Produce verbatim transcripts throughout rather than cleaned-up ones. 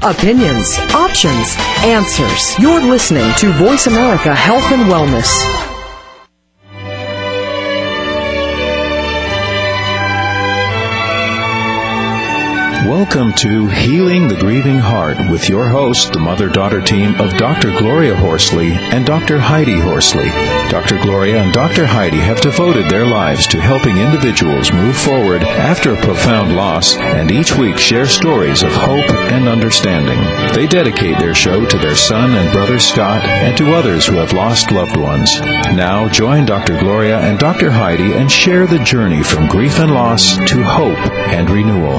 Opinions, options, answers. You're listening to Voice America Health and Wellness. Welcome to Healing the Grieving Heart with your host, the mother-daughter team of Doctor Gloria Horsley and Doctor Heidi Horsley. Doctor Gloria and Doctor Heidi have devoted their lives to helping individuals move forward after a profound loss and each week share stories of hope and understanding. They dedicate their show to their son and brother Scott and to others who have lost loved ones. Now join Doctor Gloria and Doctor Heidi and share the journey from grief and loss to hope and renewal.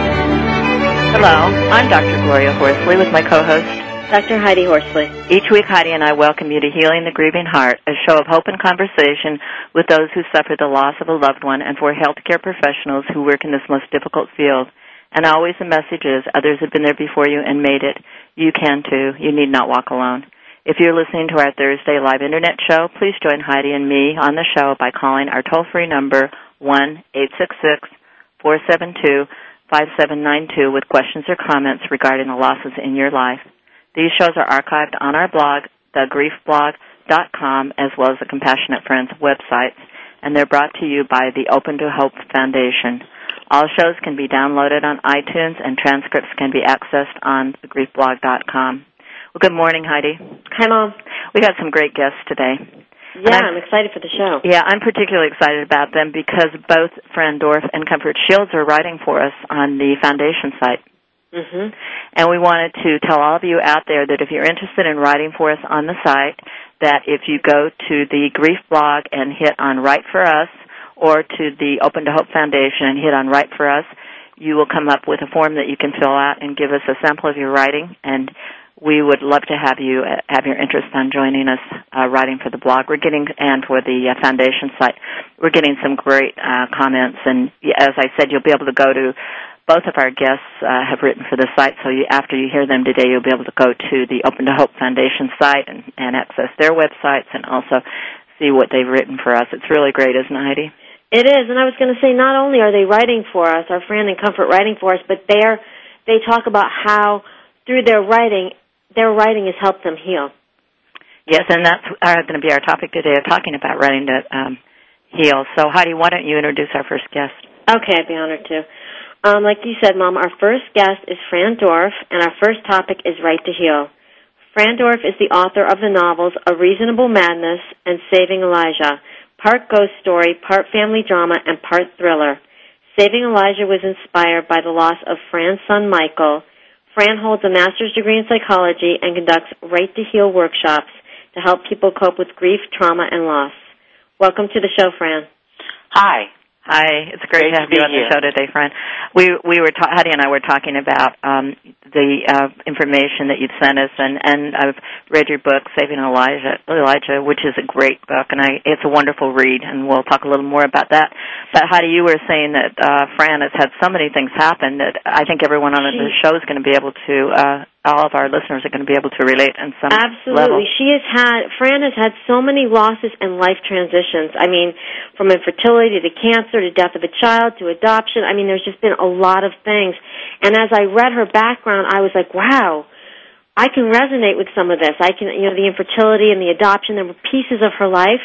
Hello, I'm Doctor Gloria Horsley with my co-host, Doctor Heidi Horsley. Each week, Heidi and I welcome you to Healing the Grieving Heart, a show of hope and conversation with those who suffer the loss of a loved one and for healthcare professionals who work in this most difficult field. And always the message is, others have been there before you and made it. You can too. You need not walk alone. If you're listening to our Thursday live Internet show, please join Heidi and me on the show by calling our toll-free number, one eight six six, four seven two, five seven nine two with questions or comments regarding the losses in your life. These shows are archived on our blog, the grief blog dot com, as well as the Compassionate Friends websites, and they're brought to you by the Open to Hope Foundation. All shows can be downloaded on iTunes, and transcripts can be accessed on the grief blog dot com. Well, good morning, Heidi. Hi, Mom. We got some great guests today. Yeah, I'm, I'm excited for the show. Yeah, I'm particularly excited about them because both Fran Dorf and Comfort Shields are writing for us on the foundation site. Mm-hmm. And we wanted to tell all of you out there that if you're interested in writing for us on the site, that if you go to the Grief blog and hit on Write for Us, or to the Open to Hope Foundation and hit on Write for Us, you will come up with a form that you can fill out and give us a sample of your writing, and we would love to have you uh, have your interest on joining us uh, writing for the blog. We're getting, and for the uh, foundation site, we're getting some great uh, comments. And as I said, you'll be able to go to, both of our guests uh, have written for the site, so you, after you hear them today, you'll be able to go to the Open to Hope Foundation site and, and access their websites and also see what they've written for us. It's really great, isn't it, Heidi? It is, and I was going to say, not only are they writing for us, our Fran and Comfort writing for us, but they're, they talk about how, through their writing, their writing has helped them heal. Yes, and that's uh, going to be our topic today, of talking about writing to um, heal. So, Heidi, why don't you introduce our first guest? Okay, I'd be honored to. Um, like you said, Mom, our first guest is Fran Dorf, and our first topic is Write to Heal. Fran Dorf is the author of the novels A Reasonable Madness and Saving Elijah, part ghost story, part family drama, and part thriller. Saving Elijah was inspired by the loss of Fran's son, Michael. Fran holds a master's degree in psychology and conducts Write to Heal workshops to help people cope with grief, trauma, and loss. Welcome to the show, Fran. Hi. Hi. It's great, great to have you on here. the show today, Fran. We we were ta- Heidi and I were talking about um, the uh, information that you've sent us, and, and I've read your book, Saving Elijah, Elijah, which is a great book, and I it's a wonderful read, and we'll talk a little more about that. But Heidi, you were saying that uh, Fran has had so many things happen that I think everyone on the show is going to be able to, uh, all of our listeners are going to be able to relate in some Absolutely. level. She has had, Fran has had so many losses and life transitions. I mean, from infertility to cancer to death of a child to adoption. I mean, there's just been a lot of things. And as I read her background, I was like, wow, I can resonate with some of this. I can, you know, the infertility and the adoption, there were pieces of her life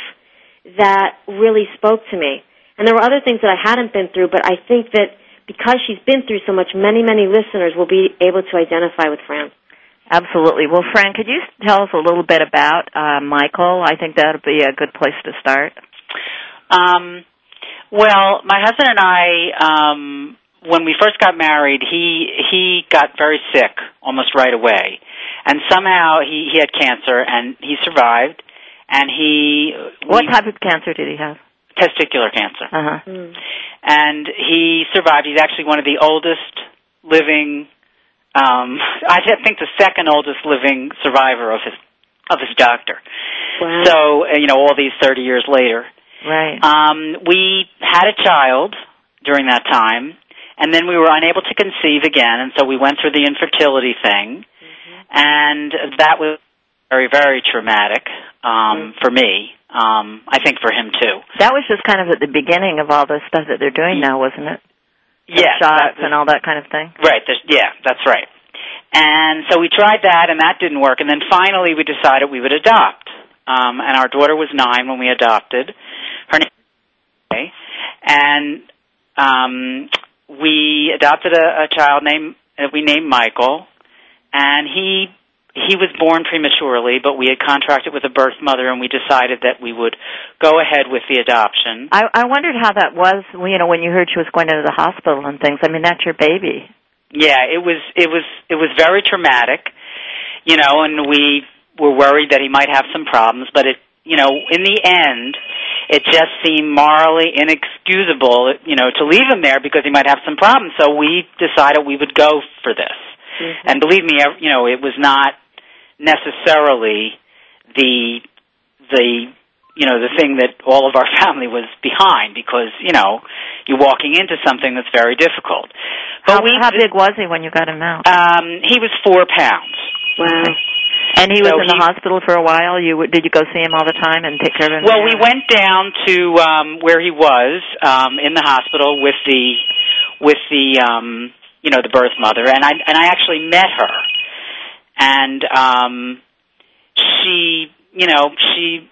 that really spoke to me. And there were other things that I hadn't been through, but I think that because she's been through so much, many, many listeners will be able to identify with Fran. Absolutely. Well, Fran, could you tell us a little bit about uh, Michael? I think that would be a good place to start. Um, well, my husband and I, um, when we first got married, he he got very sick almost right away. And somehow he, he had cancer, and he survived. And he... What we, type of cancer did he have? Testicular cancer. Uh-huh. Mm. And he survived. He's actually one of the oldest living, um, I think the second oldest living survivor of his of his doctor. Wow. So, you know, all these thirty years later. Right. Um, we had a child during that time, and then we were unable to conceive again, and so we went through the infertility thing, mm-hmm. and that was very, very traumatic um, mm-hmm. for me. Um, I think for him, too. That was just kind of at the beginning of all the stuff that they're doing now, wasn't it? Yeah. Shots and all that kind of thing? Right. Yeah, that's right. And so we tried that, and that didn't work. And then finally we decided we would adopt. Um, and our daughter was nine when we adopted. Her name was Mary. And um, we adopted a, a child named, uh, we named Michael. And he he was born prematurely, but we had contracted with a birth mother, and we decided that we would go ahead with the adoption. I, I wondered how that was, you know, when you heard she was going into the hospital and things. I mean, that's your baby. Yeah, it was it was it was very traumatic, you know, and we were worried that he might have some problems, but it, you know, in the end, it just seemed morally inexcusable, you know, to leave him there because he might have some problems. So we decided we would go for this. Mm-hmm. And believe me, you know, it was not necessarily the the you know the thing that all of our family was behind, because, you know, you're walking into something that's very difficult. But how, we, how big was he when you got him out? Um, he was four pounds. Wow. And he so was in he, the hospital for a while? You did you go see him all the time and take care of him? Well, we went down to um, where he was um, in the hospital with the with the um, you know the birth mother, and I and I actually met her, and um, she you know she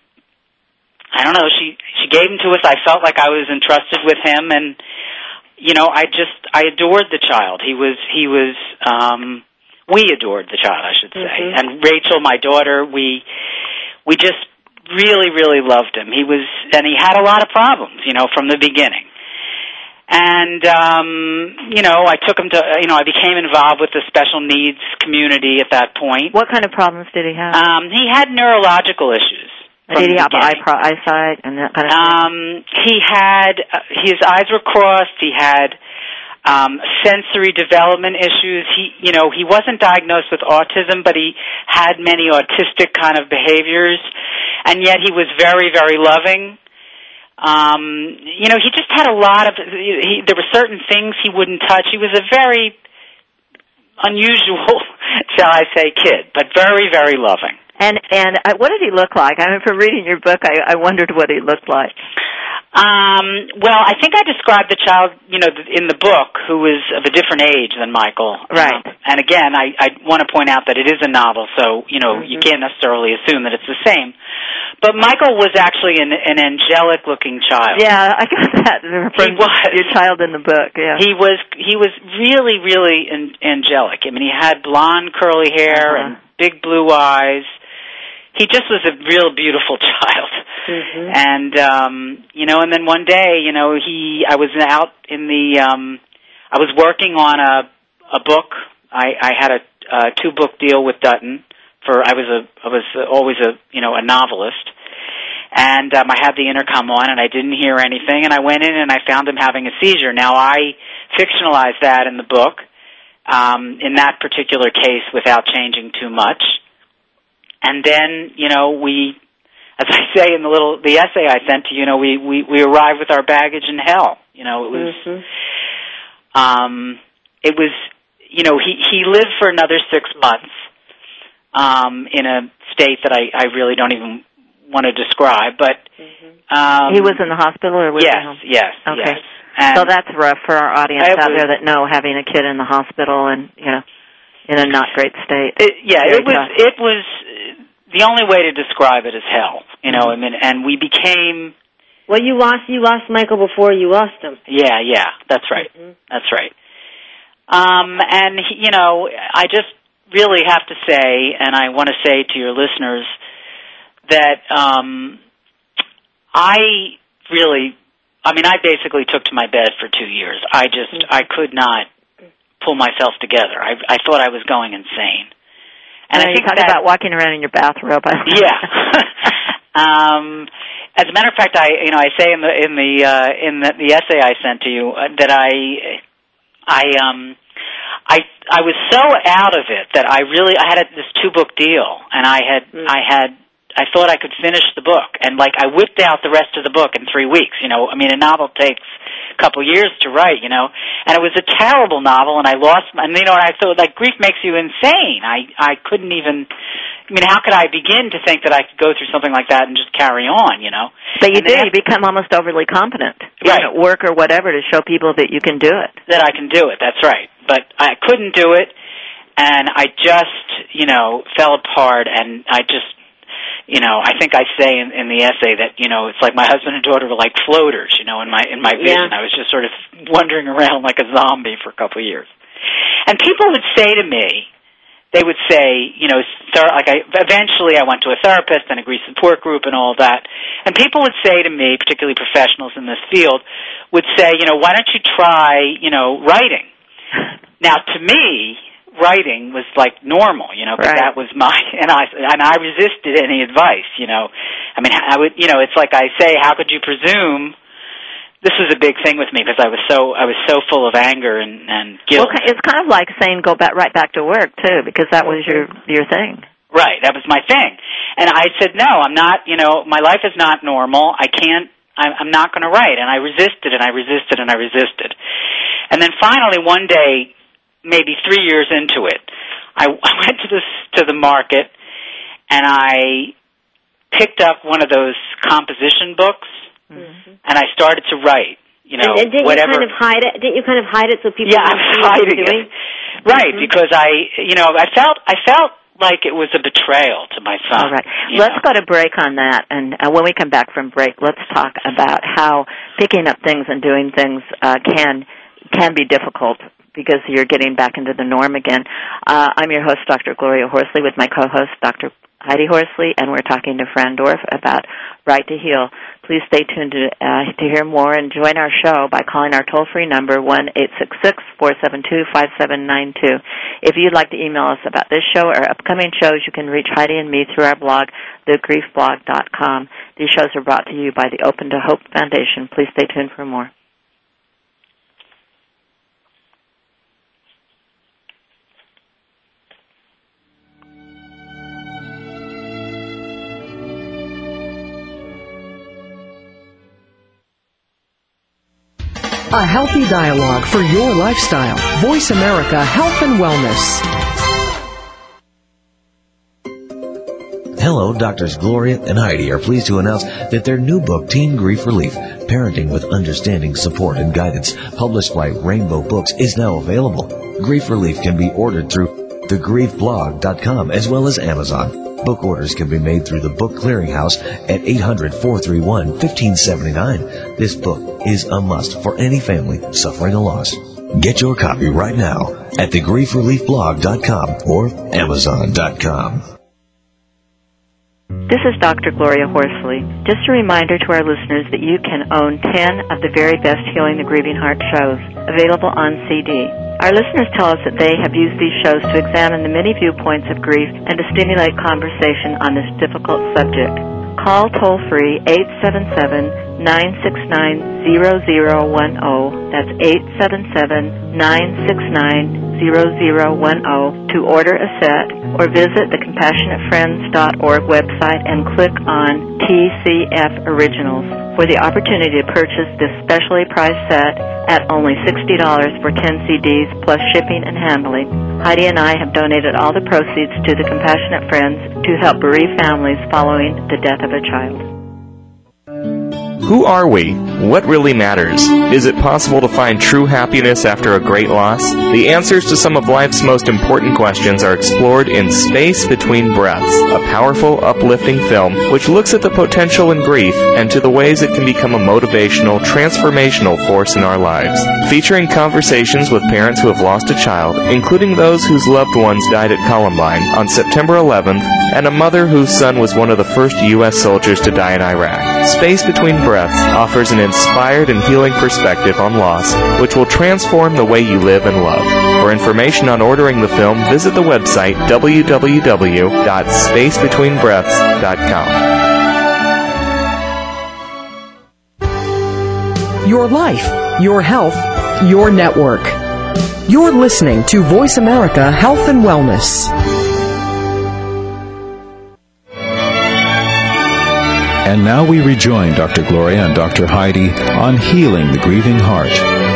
I don't know she she gave him to us. I felt like I was entrusted with him, and you know I just I adored the child. He was he was. Um, We adored the child, I should say. Mm-hmm. And Rachel, my daughter, we we just really, really loved him. He was, and he had a lot of problems, you know, from the beginning. And, um, you know, I took him to, you know, I became involved with the special needs community at that point. What kind of problems did he have? Um, he had neurological issues. Did he have eye pro- eyesight and that kind of thing? Um, he had, uh, his eyes were crossed. He had Um, sensory development issues. He, you know, he wasn't diagnosed with autism, but he had many autistic kind of behaviors, and yet he was very, very loving. Um, you know, he just had a lot of, he, there were certain things he wouldn't touch. He was a very unusual, shall I say, kid, but very, very loving. And and uh, what did he look like? I mean, from reading your book, I, I wondered what he looked like. Um, well, I think I described the child, you know, in the book, who was of a different age than Michael. Right. Um, and again, I, I want to point out that it is a novel, so, you know, mm-hmm. you can't necessarily assume that it's the same. But Michael was actually an, an angelic-looking child. Yeah, I got that from he was. your child in the book, yeah. He was, he was really, really an, angelic. I mean, he had blonde, curly hair uh-huh. and big blue eyes. He just was a real beautiful child. Mm-hmm. And, um, you know, and then one day, you know, he, I was out in the, um, I was working on a, a book. I, I had a, a two-book deal with Dutton for, I was a, I was always a, you know, a novelist. And, um, I had the intercom on and I didn't hear anything, and I went in and I found him having a seizure. Now, I fictionalized that in the book, um, in that particular case without changing too much. And then, you know, we, as I say in the little, the essay I sent to you, you know, we, we, we arrived with our baggage in hell. You know, it was, mm-hmm. um, it was, you know, he, he lived for another six months, um, in a state that I, I really don't even want to describe, but, mm-hmm. um. He was in the hospital or was yes, he home? Yes, okay. yes. And so that's rough for our audience out was, there that know having a kid in the hospital and, you know, in a not great state. It, yeah, Very it was, tough. it was, the only way to describe it is hell, you know, I mean, and we became... Well, you lost, you lost Michael before you lost him. Yeah, yeah, that's right, mm-hmm. that's right. Um, and, you know, I just really have to say, and I want to say to your listeners, that um, I really, I mean, I basically took to my bed for two years. I just, mm-hmm. I could not pull myself together. I, I thought I was going insane. And I think that, about walking around in your bathrobe. Yeah. um, as a matter of fact, I you know I say in the in the uh, in the, the essay I sent to you uh, that I I um I I was so out of it that I really I had a, this two book deal, and I had mm. I had I thought I could finish the book, and like I whipped out the rest of the book in three weeks. You know, I mean, a novel takes a couple years to write, you know, and it was a terrible novel, and I lost, and you know, and I thought, like, grief makes you insane. I, I couldn't even, I mean, how could I begin to think that I could go through something like that and just carry on, you know? But you and do, you become almost overly competent, right, at work or whatever, to show people that you can do it. That I can do it, that's right. But I couldn't do it, and I just, you know, fell apart, and I just, you know, I think I say in, in the essay that, you know, it's like my husband and daughter were like floaters, you know, in my in my vision. Yeah. I was just sort of wandering around like a zombie for a couple of years. And people would say to me, they would say, you know, ther- like I, eventually I went to a therapist and a grief support group and all that, and people would say to me, particularly professionals in this field, would say, you know, why don't you try, you know, writing? Now, to me, writing was like normal, you know, because right. that was my, and I and I resisted any advice, you know. I mean, I would, you know, it's like I say, how could you presume? This was a big thing with me because I was so I was so full of anger and, and guilt. Well, it's kind of like saying go back right back to work too, because that was your your thing. Right, that was my thing, and I said, no, I'm not. You know, my life is not normal. I can't. I'm not going to write, and I resisted, and I resisted, and I resisted, and then finally one day, maybe three years into it, I, I went to this to the market, and I picked up one of those composition books, mm-hmm. and I started to write. You know, and, and didn't whatever. you kind of hide it? Didn't you kind of hide it so people? Yeah, I was hiding it. Right, mm-hmm. because I, you know, I felt I felt like it was a betrayal to my son. All right, let's know? go to break on that, and uh, when we come back from break, let's talk about how picking up things and doing things uh, can can be difficult, because you're getting back into the norm again. Uh, I'm your host, Doctor Gloria Horsley, with my co-host, Doctor Heidi Horsley, and we're talking to Fran Dorf about Right to Heal. Please stay tuned to, uh, to hear more and join our show by calling our toll-free number, one eight six six, four seven two, five seven nine two. If you'd like to email us about this show or upcoming shows, you can reach Heidi and me through our blog, the grief blog dot com. These shows are brought to you by the Open to Hope Foundation. Please stay tuned for more. A healthy dialogue for your lifestyle. Voice America Health and Wellness. Hello, Doctors Gloria and Heidi are pleased to announce that their new book, Teen Grief Relief, Parenting with Understanding, Support, and Guidance, published by Rainbow Books, is now available. Grief Relief can be ordered through the grief blog dot com as well as Amazon. Book orders can be made through the Book Clearinghouse at eight hundred, four three one, one five seven nine. This book is a must for any family suffering a loss. Get your copy right now at the grief relief blog dot com or amazon dot com. This is Doctor Gloria Horsley. Just a reminder to our listeners that you can own ten of the very best Healing the Grieving Heart shows, available on C D. Our listeners tell us that they have used these shows to examine the many viewpoints of grief and to stimulate conversation on this difficult subject. Call toll-free eight seven seven, nine six nine, zero zero one zero. That's eight seven seven, nine six nine, zero zero one zero to order a set, or visit the compassionate friends dot org website and click on T C F Originals for the opportunity to purchase this specially priced set at only sixty dollars for ten C Ds plus shipping and handling. Heidi and I have donated all the proceeds to the Compassionate Friends to help bereaved families following the death of a child. Who are we? What really matters? Is it possible to find true happiness after a great loss? The answers to some of life's most important questions are explored in Space Between Breaths, a powerful, uplifting film which looks at the potential in grief and to the ways it can become a motivational, transformational force in our lives. Featuring conversations with parents who have lost a child, including those whose loved ones died at Columbine on September eleventh, and a mother whose son was one of the first U S soldiers to die in Iraq. Space Between Breaths offers an inspired and healing perspective on loss, which will transform the way you live and love. For information on ordering the film, visit the website w w w dot space between breaths dot com. Your life, your health, your network. You're listening to Voice America Health and Wellness. And now we rejoin Doctor Gloria and Doctor Heidi on Healing the Grieving Heart.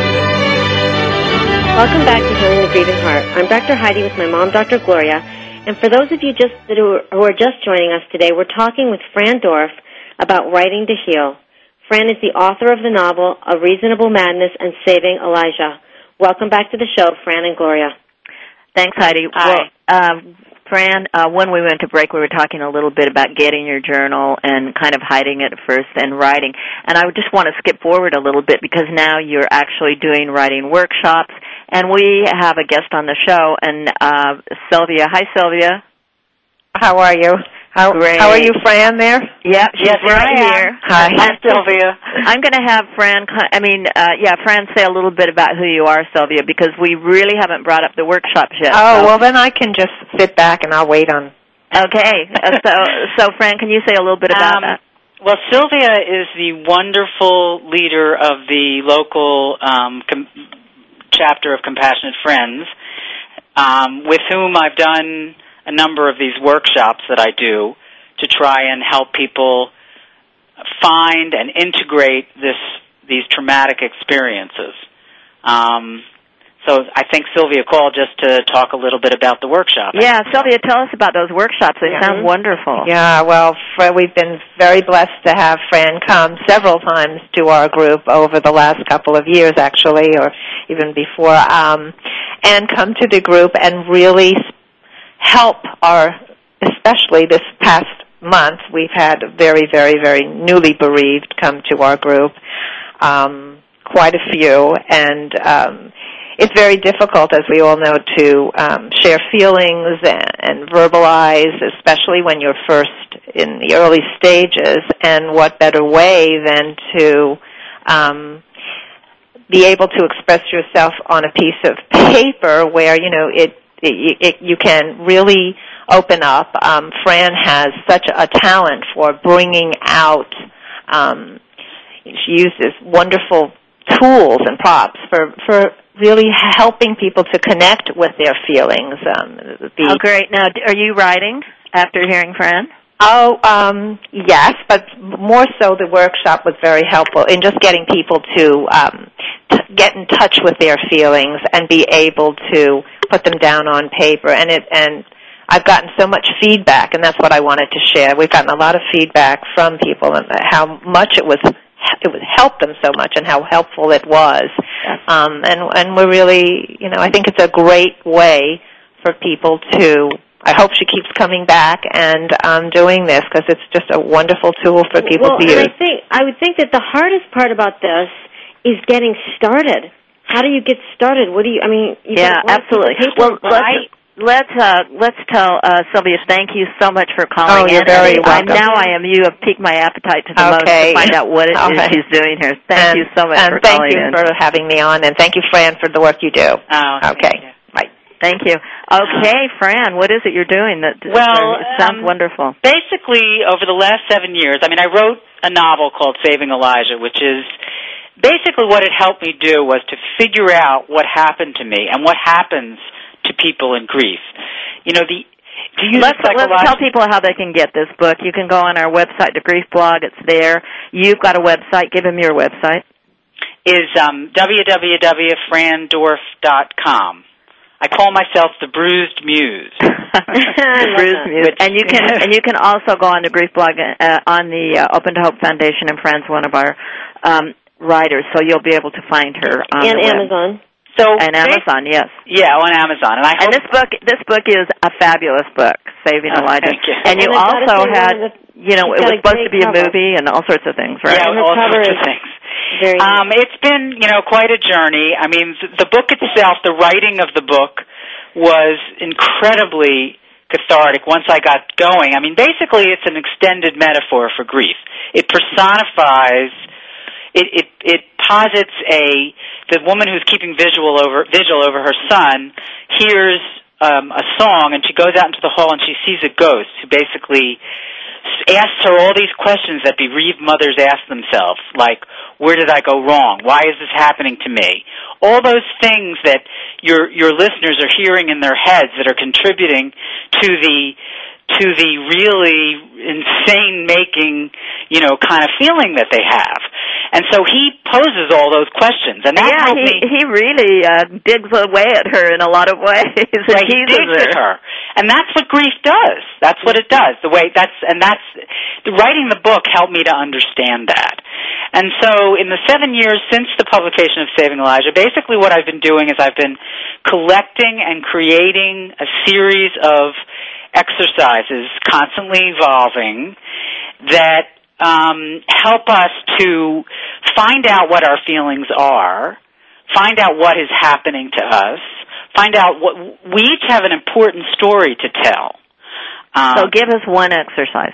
Welcome back to Healing the Grieving Heart. I'm Doctor Heidi with my mom, Doctor Gloria. And for those of you just that are, who are just joining us today, we're talking with Fran Dorf about writing to heal. Fran is the author of the novel A Reasonable Madness and Saving Elijah. Welcome back to the show, Fran and Gloria. Thanks, Heidi. Hi. Well, uh, Fran, uh, when we went to break, we were talking a little bit about getting your journal and kind of hiding it first and writing. And I would just want to skip forward a little bit because now you're actually doing writing workshops. And we have a guest on the show, and uh, Sylvia. Hi, Sylvia. How are you? How, Great. How are you, Fran, there? Yep, she's Yes, right I am. here. Hi. Hi, Sylvia. I'm going to have Fran, I mean, uh, yeah, Fran say a little bit about who you are, Sylvia, because we really haven't brought up the workshops yet. Oh, so. well, then I can just sit back and I'll wait on. Okay. Uh, so, so, Fran, can you say a little bit about Um, that? Well, Sylvia is the wonderful leader of the local um, com- chapter of Compassionate Friends, um, with whom I've done a number of these workshops that I do to try and help people find and integrate this these traumatic experiences. Um, so I think Sylvia called just to talk a little bit about the workshop. Yeah, Sylvia, tell us about those workshops. They Yeah. sound wonderful. Yeah, well, Fran, we've been very blessed to have Fran come several times to our group over the last couple of years, actually, or even before, um, and come to the group and really help our, especially this past month, we've had very, very, very newly bereaved come to our group, um, quite a few, and um, it's very difficult, as we all know, to um, share feelings and, and verbalize, especially when you're first in the early stages, and what better way than to um, be able to express yourself on a piece of paper where, you know, it, it, it you can really open up. Um, Fran has such a talent for bringing out, um, she uses wonderful tools and props for, for really helping people to connect with their feelings. Um, the, Oh, great. Now, d- are you writing after hearing Fran? Oh, um, yes, but more so the workshop was very helpful in just getting people to um, t- get in touch with their feelings and be able to put them down on paper. And it and I've gotten so much feedback, and that's what I wanted to share. We've gotten a lot of feedback from people and how much it was it was helped them so much and how helpful it was. Yes. Um, and and we're really, you know, I think it's a great way for people to. I hope she keeps coming back and um, doing this because it's just a wonderful tool for people well, to use. and I think I would think that the hardest part about this is getting started. How do you get started? What do you? I mean, you Yeah, got absolutely. paper, Well, but let's I, let's uh, let's tell uh, Sylvia. Thank you so much for calling Oh, you're in. very And I, welcome. now I am. You have piqued my appetite to the Okay. most to find out what it All is right. she's doing here. Thank and, you so much and for thank calling you in. for having me on, and thank you, Fran, for the work you do. Oh, Okay. thank you. Right. Thank you. Okay, Fran, what is it you're doing? That Well, it sounds um, wonderful. Basically, over the last seven years, I mean, I wrote a novel called Saving Elijah, which is basically what it helped me do was to figure out what happened to me and what happens to people in grief. You know, the to use Let's, the let's psychological- tell people how they can get this book. You can go on our website, the Grief Blog. It's there. You've got a website. Give them your website. is um, w w w dot fran dorf dot com. I call myself the Bruised Muse. The Bruised Muse. Which- And you can and you can also go on the Grief Blog uh, on the uh, Open to Hope Foundation, and Fran's one of our um, writers, so you'll be able to find her on and the web. Amazon. So And Amazon, yes. Yeah, on Amazon. And I And hope this book, this book is a fabulous book, Saving Oh, Elijah. thank you. And you And I've gotta also say, had, one of the- you know, she's it got was a supposed to great be a cover. movie and all sorts of things, right? Yeah, her all cover sorts of is things. Very Um, it's been, you know, quite a journey. I mean, th- the book itself, the writing of the book was incredibly cathartic once I got going. I mean, basically it's an extended metaphor for grief. It personifies, it, it, it posits a, the woman who's keeping visual over, vigil over her son hears um, a song, and she goes out into the hall and she sees a ghost who basically asks her all these questions that bereaved mothers ask themselves, like, where did I go wrong? Why is this happening to me? All those things that your your listeners are hearing in their heads that are contributing to the to the really insane-making, you know, kind of feeling that they have. And so he poses all those questions, and that yeah, helped he, me. he really uh, digs away at her in a lot of ways. Right, he teases digs at her, and that's what grief does. That's what it does. The way that's and that's the, writing the book helped me to understand that. And so in the seven years since the publication of Saving Elijah, basically what I've been doing is I've been collecting and creating a series of exercises, constantly evolving, that um, help us to find out what our feelings are, find out what is happening to us, find out what we each have an important story to tell. Um, so give us one exercise.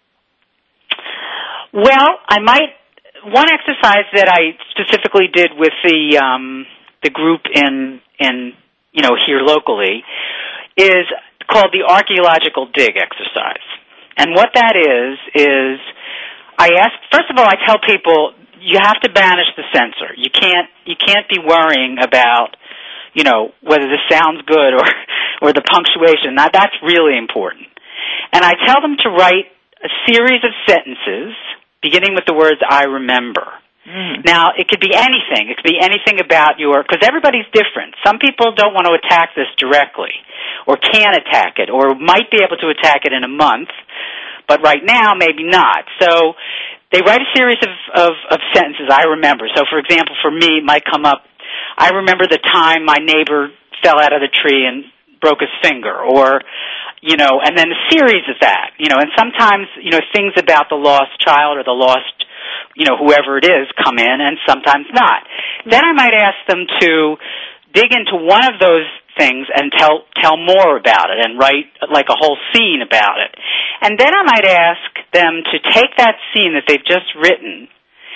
Well, I might one exercise that I specifically did with the um, the group in in you know here locally is called the archaeological dig exercise. And what that is is I ask first of all I tell people you have to banish the censor. You can't you can't be worrying about you know whether this sounds good or or the punctuation. Now that's really important. And I tell them to write a series of sentences beginning with the words I remember. Mm. Now, it could be anything. It could be anything about your, because everybody's different. Some people don't want to attack this directly, or can attack it, or might be able to attack it in a month, but right now, maybe not. So they write a series of, of, of sentences I remember. So, for example, for me, it might come up, I remember the time my neighbor fell out of the tree and broke his finger, or, you know, and then a series of that, you know, and sometimes, you know, things about the lost child or the lost, you know, whoever it is come in, and sometimes not. Then I might ask them to dig into one of those things and tell tell more about it and write like a whole scene about it. And then I might ask them to take that scene that they've just written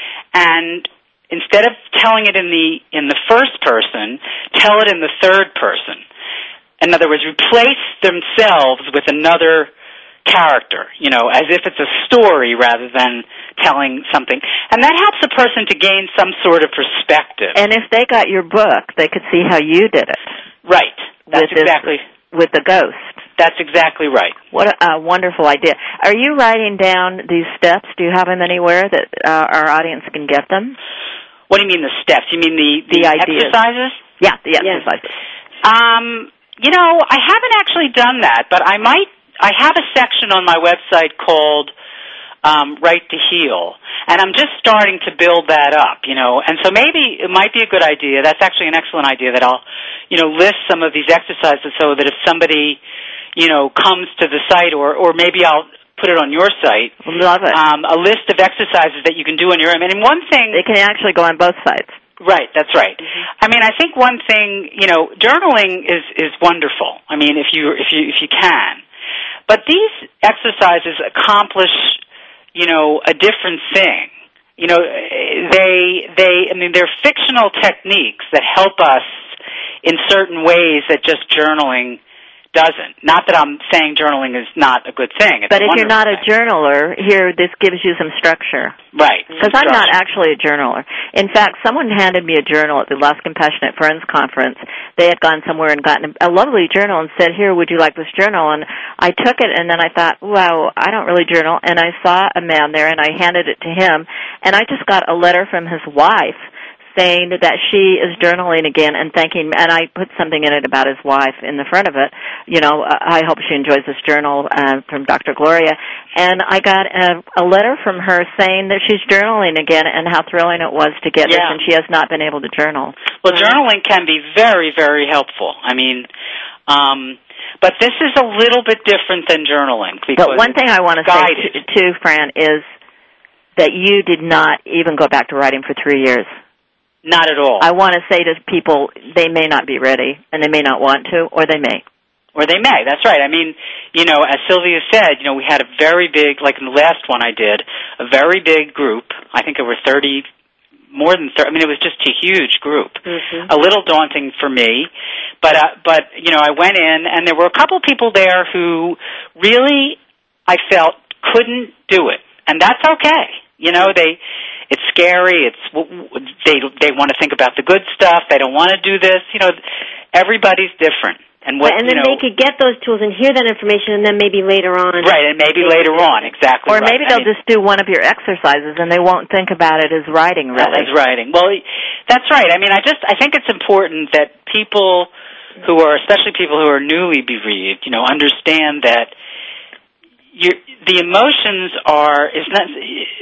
and instead of telling it in the in the first person, tell it in the third person. In other words, replace themselves with another character, you know, as if it's a story rather than telling something. And that helps a person to gain some sort of perspective. And if they got your book, they could see how you did it. Right. That's with exactly. This, with the ghost. That's exactly right. What a, a wonderful idea. Are you writing down these steps? Do you have them anywhere that uh, our audience can get them? What do you mean the steps? You mean the, the, the ideas. exercises? Yeah, the exercises. Yes. Um... You know, I haven't actually done that, but I might. I have a section on my website called um, Right to Heal, and I'm just starting to build that up, you know, and so maybe it might be a good idea. That's actually an excellent idea that I'll, you know, list some of these exercises so that if somebody, you know, comes to the site, or, or maybe I'll put it on your site. Love it. Um, a list of exercises that you can do on your own. And one thing... They can actually go on both sites. Right, that's right. Mm-hmm. I mean, I think one thing, you know, journaling is is wonderful. I mean, if you if you if you can, but these exercises accomplish, you know, a different thing. You know, they they I mean, they're fictional techniques that help us in certain ways that just journaling doesn't. Not that I'm saying journaling is not a good thing. It's but if you're not thing. a journaler, here, this gives you some structure. Right. Because I'm not actually a journaler. In fact, someone handed me a journal at the Last Compassionate Friends Conference. They had gone somewhere and gotten a lovely journal and said, here, would you like this journal? And I took it, and then I thought, wow, I don't really journal. And I saw a man there, and I handed it to him. And I just got a letter from his wife saying that she is journaling again and thanking, and I put something in it about his wife in the front of it. You know, I hope she enjoys this journal uh, from Doctor Gloria. And I got a, a letter from her saying that she's journaling again and how thrilling it was to get yeah. this, and she has not been able to journal. Well, journaling can be very, very helpful. I mean, um, but this is a little bit different than journaling. But one thing I want to say, t- too, Fran, is that you did not even go back to writing for three years. Not at all. I want to say to people, they may not be ready, and they may not want to, or they may. Or they may, that's right. I mean, you know, as Sylvia said, you know, we had a very big, like in the last one I did, a very big group. I think there were thirty, more than thirty. I mean, it was just a huge group. Mm-hmm. A little daunting for me. But, uh, but you know, I went in, and there were a couple people there who really, I felt, couldn't do it. And that's okay. You know, they... It's scary. It's they they want to think about the good stuff. They don't want to do this. You know, everybody's different. And what and then you know, they could get those tools and hear that information, and then maybe later on. Right, and maybe later on, exactly. Or right. maybe I they'll mean, just do one of your exercises, and they won't think about it as writing. Really, as writing. Well, that's right. I mean, I just I think it's important that people who are, especially people who are newly bereaved, you know, understand that. You're, the emotions are is not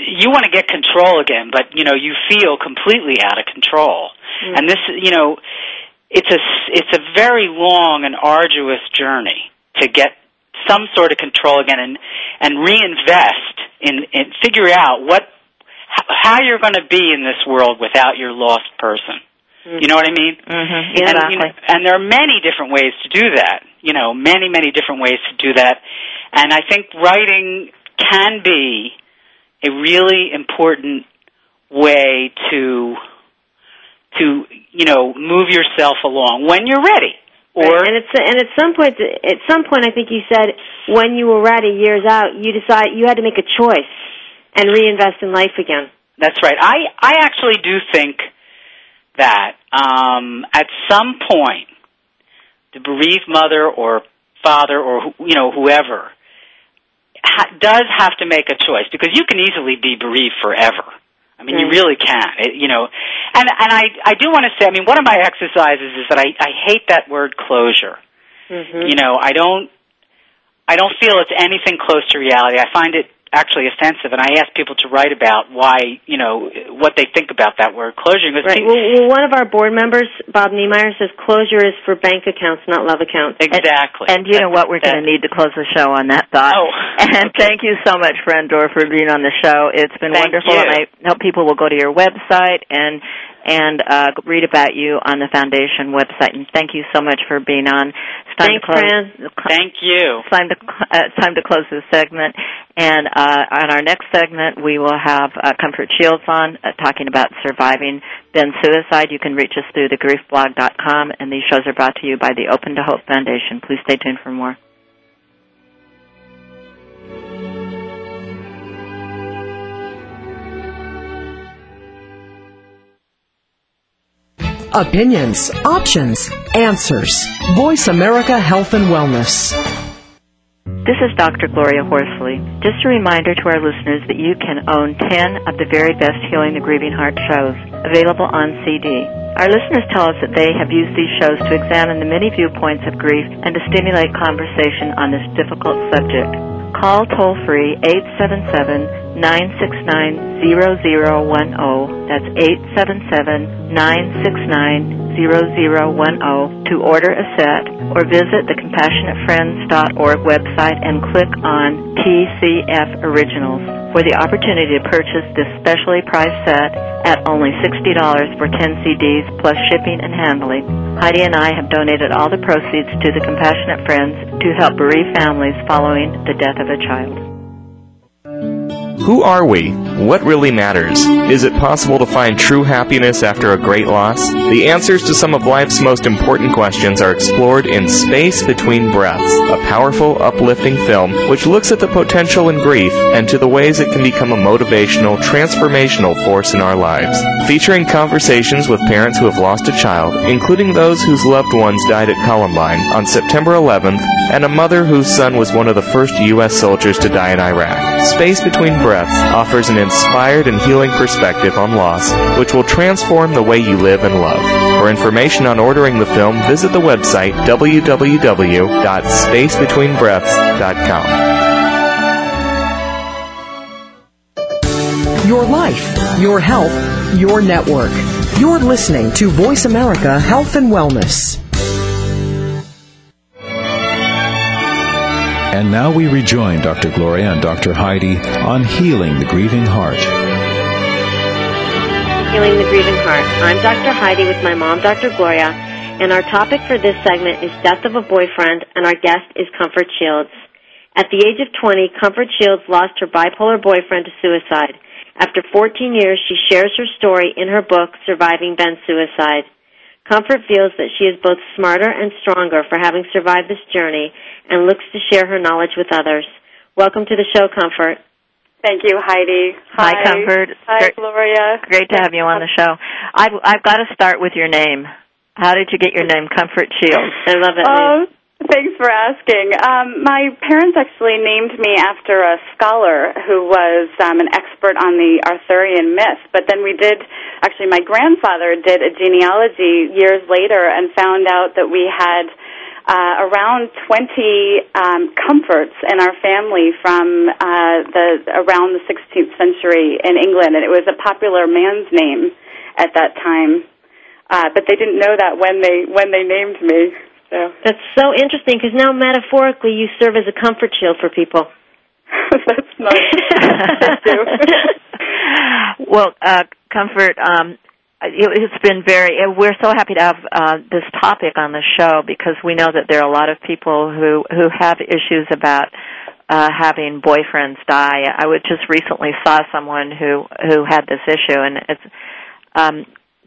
you want to get control again, but, you know, you feel completely out of control. Mm. And this, you know, it's a, it's a very long and arduous journey to get some sort of control again and, and reinvest in, and figure out what, how you're going to be in this world without your lost person. Mm-hmm. You know what I mean? Mm-hmm. Exactly. And, you know, and there are many different ways to do that. You know, many, many different ways to do that. And I think writing can be a really important way to, to you know, move yourself along when you're ready. Or right. and it's and at some point, at some point, I think you said when you were ready, years out, you decide you had to make a choice and reinvest in life again. That's right. I I actually do think that um, at some point, the bereaved mother or father or you know whoever ha- does have to make a choice, because you can easily be bereaved forever. I mean, right. you really can. It, you know, and and I I do want to say, I mean, one of my exercises is that I I hate that word closure. Mm-hmm. You know, I don't I don't feel it's anything close to reality. I find it actually offensive, and I ask people to write about why, you know, what they think about that word closure. Right. People, well, well, one of our board members, Bob Niemeyer, says closure is for bank accounts, not love accounts. Exactly. And, and you know what? We're going to need to close the show on that thought. Oh. And thank you so much, Fran Dorf, for being on the show. It's been thank wonderful, you. and I hope people will go to your website and and uh, read about you on the foundation website. And thank you so much for being on. It's time Thanks, to close. Fran. Thank you. It's time to, uh, it's time to close this segment. And uh, on our next segment, we will have uh, Comfort Shields on, uh, talking about surviving then suicide. You can reach us through the grief blog dot com, and these shows are brought to you by the Open to Hope Foundation. Please stay tuned for more. Opinions, options, answers. Voice America Health and Wellness. This is Doctor Gloria Horsley. Just a reminder to our listeners that you can own ten of the very best Healing the Grieving Heart shows, available on C D. Our listeners tell us that they have used these shows to examine the many viewpoints of grief and to stimulate conversation on this difficult subject. Call toll-free eight seven seven, nine six nine, zero zero one zero. That's eight seven seven, nine six nine, zero zero one zero to order a set, or visit the compassionate friends dot org website and click on T C F Originals for the opportunity to purchase this specially priced set at only sixty dollars for ten C Ds plus shipping and handling. Heidi and I have donated all the proceeds to the Compassionate Friends to help bereaved families following the death of a child. Who are we? What really matters? Is it possible to find true happiness after a great loss? The answers to some of life's most important questions are explored in Space Between Breaths, a powerful, uplifting film which looks at the potential in grief and to the ways it can become a motivational, transformational force in our lives. Featuring conversations with parents who have lost a child, including those whose loved ones died at Columbine on September eleventh, and a mother whose son was one of the first U S soldiers to die in Iraq. Space Between Breaths offers an inspired and healing perspective on loss, which will transform the way you live and love. For information on ordering the film, visit the website w w w dot space between breaths dot com. Your life, your health, your network. You're listening to Voice America Health and Wellness. And now we rejoin Doctor Gloria and Doctor Heidi on Healing the Grieving Heart. Healing the Grieving Heart. I'm Doctor Heidi with my mom, Doctor Gloria, and our topic for this segment is death of a boyfriend, and our guest is Comfort Shields. At the age of twenty, Comfort Shields lost her bipolar boyfriend to suicide. After fourteen years, she shares her story in her book, Surviving Ben's Suicide. Comfort feels that she is both smarter and stronger for having survived this journey and looks to share her knowledge with others. Welcome to the show, Comfort. Thank you, Heidi. Hi, Hi Comfort. Hi, Great, Gloria. Great to have you on the show. I've, I've got to start with your name. How did you get your name, Comfort Shields? I love it. Oh, thanks for asking. Um, my parents actually named me after a scholar who was um, an expert on the Arthurian myth, but then we did, actually my grandfather did a genealogy years later and found out that we had uh, around twenty um, comforts in our family from uh, the around the sixteenth century in England, and it was a popular man's name at that time. Uh, but they didn't know that when they when they named me. So that's so interesting because now metaphorically you serve as a comfort shield for people. That's nice. Well, uh, Comfort, um, it, it's been very, we're so happy to have uh, this topic on the show because we know that there are a lot of people who, who have issues about uh, having boyfriends die. I would just recently saw someone who, who had this issue, and it's, um,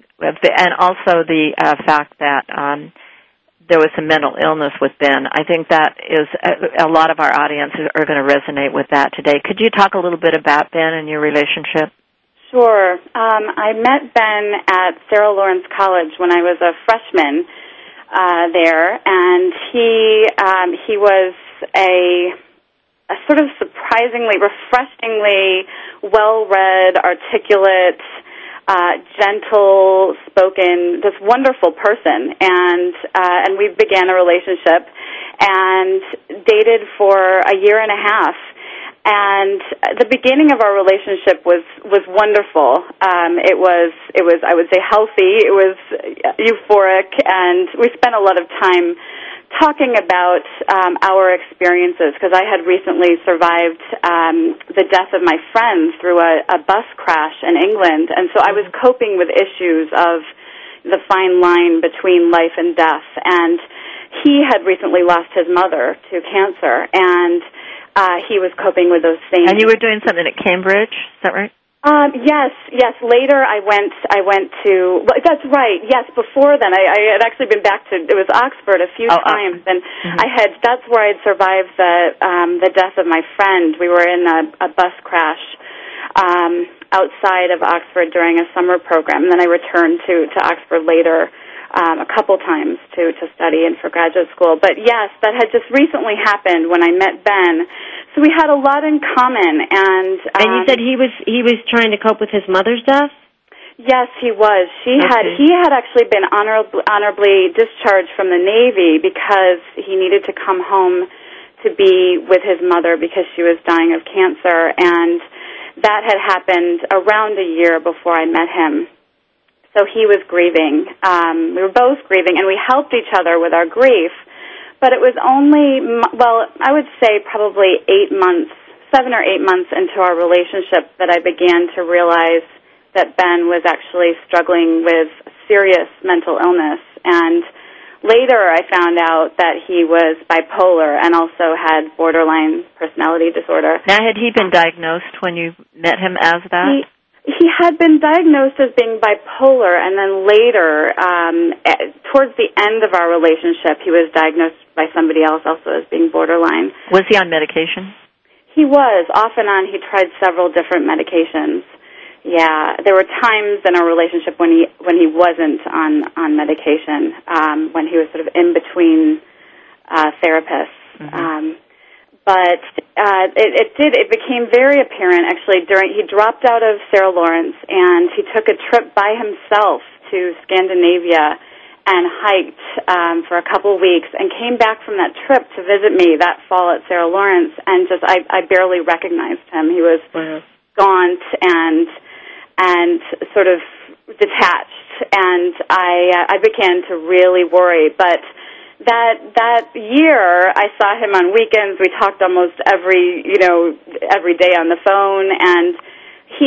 and also the uh, fact that um, there was some mental illness with Ben. I think that is a, a lot of our audience are going to resonate with that today. Could you talk a little bit about Ben and your relationship? Sure. Um, I met Ben at Sarah Lawrence College when I was a freshman uh, there, and he um, he was a, a sort of surprisingly, refreshingly well-read, articulate, uh, gentle-spoken, just wonderful person, and uh, and we began a relationship and dated for a year and a half. And the beginning of our relationship was, was wonderful. Um, it was, it was, I would say, healthy. It was euphoric, and we spent a lot of time talking about um, our experiences because I had recently survived um, the death of my friend through a, a bus crash in England, and so I was coping with issues of the fine line between life and death. And he had recently lost his mother to cancer, and Uh, he was coping with those things. And you were doing something at Cambridge, is that right? Um, yes, yes. Later, I went. I went to. Well, that's right. Yes. Before then, I, I had actually been back to. It was Oxford a few oh, times, uh, and mm-hmm. I had. That's where I'd survived the um, the death of my friend. We were in a, a bus crash um, outside of Oxford during a summer program, and then I returned to to Oxford later. Um, a couple times to, to study and for graduate school. But yes, that had just recently happened when I met Ben. So we had a lot in common. And um, and you said he was he was trying to cope with his mother's death? Yes, he was. She okay. had he had actually been honorably, honorably discharged from the Navy because he needed to come home to be with his mother because she was dying of cancer. And that had happened around a year before I met him. So he was grieving. Um, we were both grieving, and we helped each other with our grief. But it was only, well, I would say probably eight months, seven or eight months into our relationship that I began to realize that Ben was actually struggling with serious mental illness. And later I found out that he was bipolar and also had borderline personality disorder. Now, had he been diagnosed when you met him as that? He, He had been diagnosed as being bipolar, and then later, um, towards the end of our relationship, he was diagnosed by somebody else also as being borderline. Was he on medication? He was. Off and on, he tried several different medications. Yeah, there were times in our relationship when he when he wasn't on, on medication, um, when he was sort of in between uh, therapists. Mm-hmm. Um But uh, it, it did. It became very apparent, actually. During he dropped out of Sarah Lawrence and he took a trip by himself to Scandinavia and hiked um, for a couple of weeks and came back from that trip to visit me that fall at Sarah Lawrence. And just I, I barely recognized him. He was wow. gaunt and and sort of detached. And I uh, I began to really worry, but. That that year, I saw him on weekends. We talked almost every, you know, every day on the phone. And he,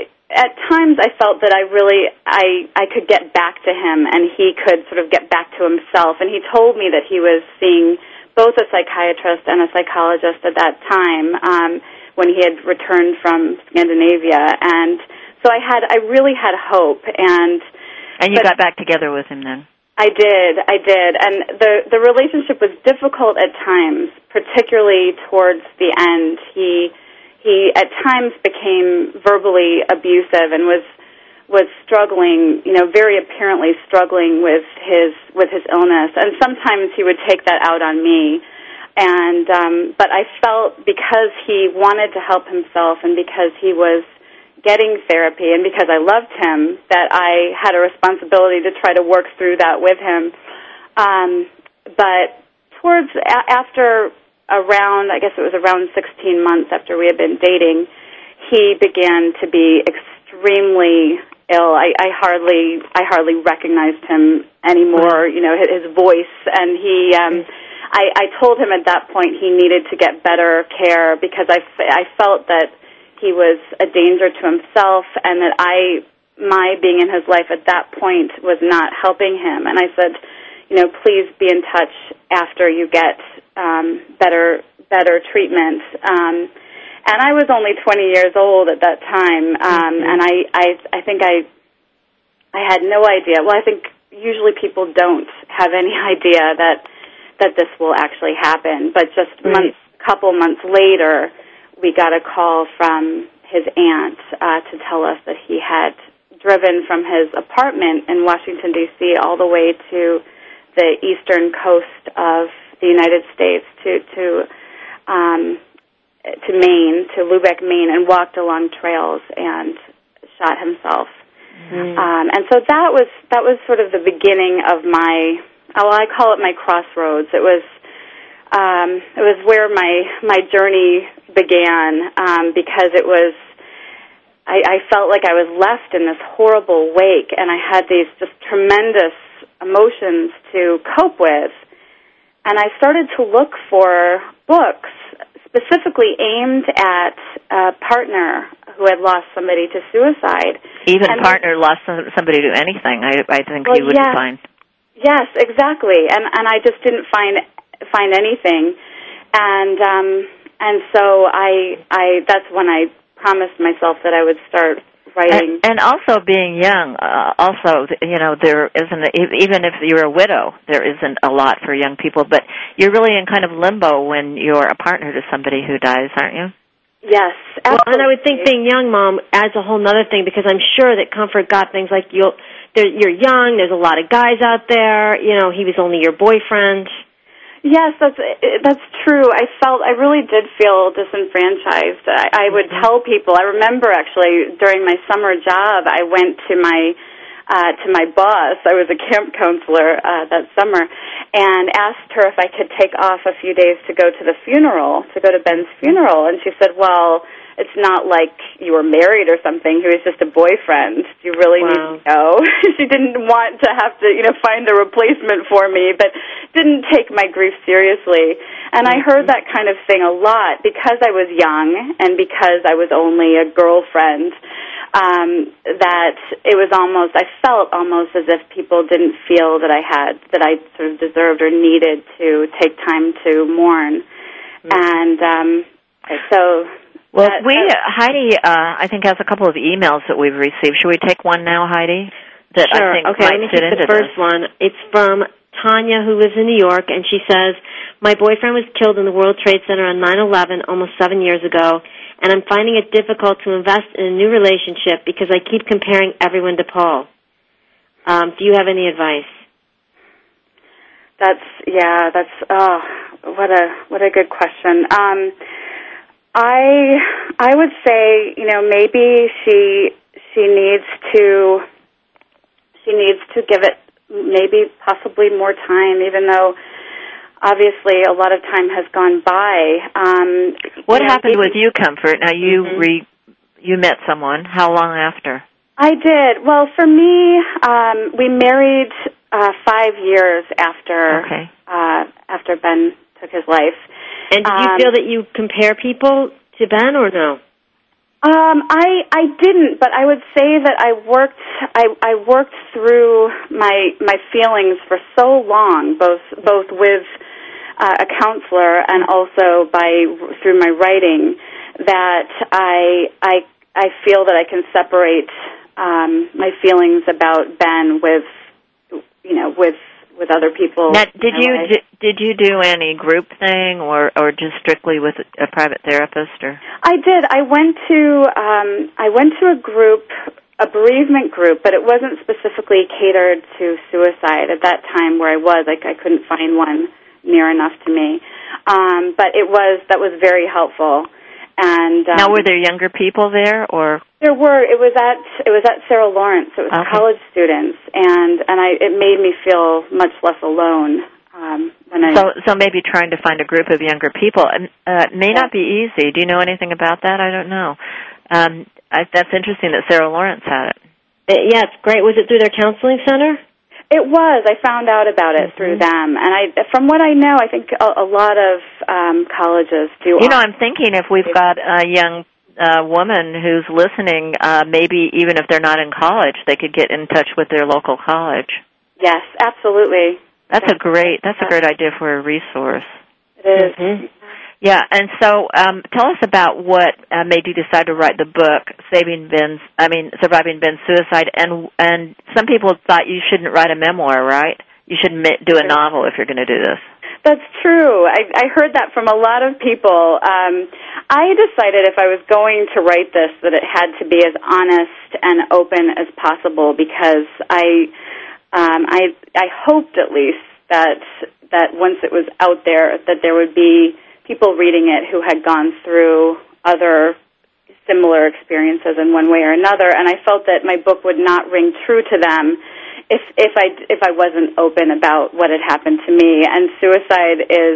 at times, I felt that I really, I, I could get back to him, and he could sort of get back to himself. And he told me that he was seeing both a psychiatrist and a psychologist at that time um, when he had returned from Scandinavia. And so I had, I really had hope. And and you but, got back together with him then. I did, I did, and the the relationship was difficult at times, particularly towards the end. He he at times became verbally abusive and was was struggling, you know, very apparently struggling with his with his illness, and sometimes he would take that out on me. And um, but I felt because he wanted to help himself and because he was getting therapy, and because I loved him, that I had a responsibility to try to work through that with him. Um, but towards a- after around, I guess it was around sixteen months after we had been dating, he began to be extremely ill. I, I hardly, I hardly recognized him anymore. You know, his, his voice, and he. Um, I, I told him at that point he needed to get better care because I, I felt that he was a danger to himself, and that I, my being in his life at that point was not helping him. And I said, you know, please be in touch after you get um, better, better treatment. Um, and I was only twenty years old at that time, um, mm-hmm. and I, I, I think I, I had no idea. Well, I think usually people don't have any idea that that this will actually happen. But just a right. couple months later, we got a call from his aunt uh, to tell us that he had driven from his apartment in Washington, D C all the way to the eastern coast of the United States to to um, to Maine, to Lubec, Maine, and walked along trails and shot himself. Mm. Um, and so that was that was sort of the beginning of my, well, I call it my crossroads. It was um, it was where my my journey began um, because it was. I, I felt like I was left in this horrible wake, and I had these just tremendous emotions to cope with. And I started to look for books specifically aimed at a partner who had lost somebody to suicide. Even and partner lost somebody to anything, I, I think well, you would yes, find. Yes, exactly. And and I just didn't find find anything. And um, and so I I that's when I promised myself that I would start writing. And, and also being young, uh, also, you know, there isn't, a, even if you're a widow, there isn't a lot for young people, but you're really in kind of limbo when you're a partner to somebody who dies, aren't you? Yes, absolutely. Well, and I would think being young, Mom, adds a whole other thing, because I'm sure that comfort got things like you'll, there, you're young, there's a lot of guys out there, you know, he was only your boyfriend. Yes, that's that's true. I felt, I really did feel disenfranchised. I, I would mm-hmm. tell people, I remember actually during my summer job, I went to my uh, to my boss, I was a camp counselor uh, that summer, and asked her if I could take off a few days to go to the funeral, to go to Ben's funeral, and she said, well, it's not like you were married or something. He was just a boyfriend. Do you really wow. need to go? She didn't want to have to, you know, find a replacement for me, but didn't take my grief seriously. And mm-hmm. I heard that kind of thing a lot because I was young and because I was only a girlfriend, um, that it was almost, I felt almost as if people didn't feel that I had, that I sort of deserved or needed to take time to mourn. Mm-hmm. And um, so... Well, that, we that, Heidi, uh, I think, has a couple of emails that we've received. Should we take one now, Heidi? That sure. I think okay, might let me fit take into the first this. one. It's from Tanya, who lives in New York, and she says, my boyfriend was killed in the World Trade Center on nine eleven almost seven years ago, and I'm finding it difficult to invest in a new relationship because I keep comparing everyone to Paul. Um, do you have any advice? That's, yeah, that's, oh, what a, what a good question. Um, I I would say, you know, maybe she she needs to she needs to give it maybe possibly more time, even though obviously a lot of time has gone by. Um, what you know, happened maybe, with you, Comfort? Now you mm-hmm. re, you met someone. How long after? I did. Well, for me, um, we married uh, five years after okay. uh, after Ben took his life. And did you um, feel that you compare people to Ben or no? Um, I I didn't, but I would say that I worked I, I worked through my my feelings for so long, both both with uh, a counselor and also by through my writing, that I I I feel that I can separate um, my feelings about Ben with you know with. with other people. Now, did you d- did you do any group thing or, or just strictly with a private therapist? Or I did. I went to um, I went to a group, a bereavement group, but it wasn't specifically catered to suicide at that time where I was. Like I couldn't find one near enough to me. Um, but it was that was very helpful. And um, now, were there younger people there, or there were? It was at it was at Sarah Lawrence. It was okay. college students, and and I it made me feel much less alone. Um, when I so, so maybe trying to find a group of younger people uh, may not be easy. Do you know anything about that? I don't know. Um, I, that's interesting that Sarah Lawrence had it. Uh, yeah, it's great. Was it through their counseling center? It was. I found out about it mm-hmm. through them, and I, from what I know, I think a, a lot of um, colleges do. You know, I'm thinking if we've got a young uh, woman who's listening, uh, maybe even if they're not in college, they could get in touch with their local college. Yes, absolutely. That's a great. That's a great idea for a resource. It is. Mm-hmm. Yeah, and so um, tell us about what uh, made you decide to write the book, Saving Ben's. I mean, Surviving Ben's Suicide. And and some people thought you shouldn't write a memoir, right? You should do a novel if you're going to do this. That's true. I, I heard that from a lot of people. Um, I decided if I was going to write this that it had to be as honest and open as possible because I. Um, I I hoped at least that that once it was out there that there would be people reading it who had gone through other similar experiences in one way or another, and I felt that my book would not ring true to them if if I if I wasn't open about what had happened to me. And suicide is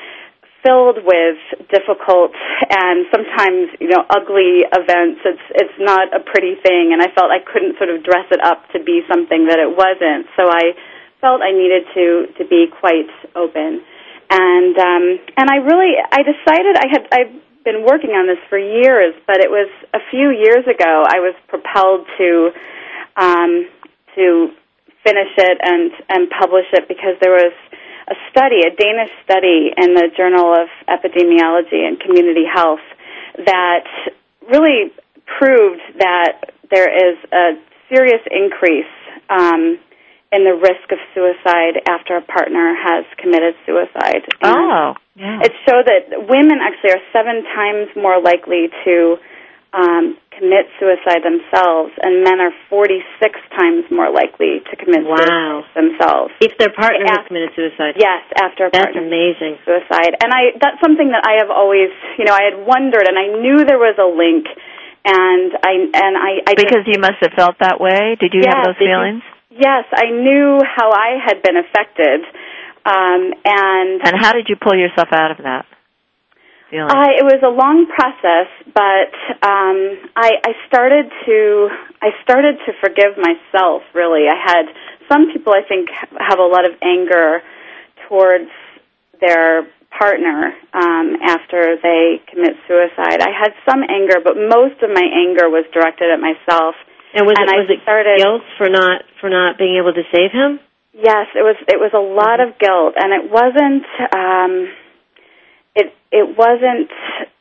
filled with difficult and sometimes, you know, ugly events. It's it's not a pretty thing, and I felt I couldn't sort of dress it up to be something that it wasn't. So I felt I needed to to be quite open, and um, and I really I decided I had I've been working on this for years, but it was a few years ago I was propelled to um, to finish it and and publish it because there was a study, a Danish study in the Journal of Epidemiology and Community Health that really proved that there is a serious increase um, in the risk of suicide after a partner has committed suicide. Oh, yeah. It showed that women actually are seven times more likely to um, commit suicide themselves, and men are forty-six times more likely to commit wow. suicide themselves. If their partner after, has committed suicide. Yes, after a that's partner amazing. suicide. And I that's something that I have always, you know, I had wondered, and I knew there was a link, and I and I, I because just, you must have felt that way. Did you yes, have those feelings? Yes, I knew how I had been affected, um, and and how did you pull yourself out of that? Uh, it was a long process, but um, I, I started to I started to forgive myself. Really, I had some people I think have a lot of anger towards their partner um, after they commit suicide. I had some anger, but most of my anger was directed at myself. And was and it was I it started, guilt for not for not being able to save him? Yes, it was. It was a lot mm-hmm. of guilt, and it wasn't. Um, It it wasn't.